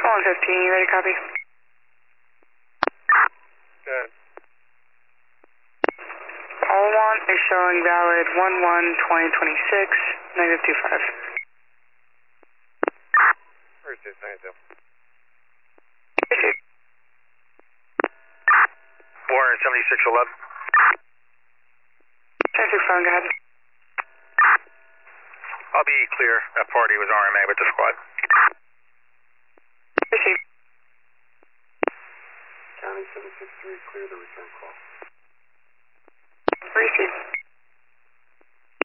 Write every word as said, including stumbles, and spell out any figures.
one fifteen, you ready to copy? Good. All one is showing valid one one twenty twenty-six, negative two five. Where's this ninety-two? Warren seventy-six eleven. seventy-six eleven, go ahead. I'll be clear. That party was R M A with the squad. Proceed. County seven six three, clear the return call.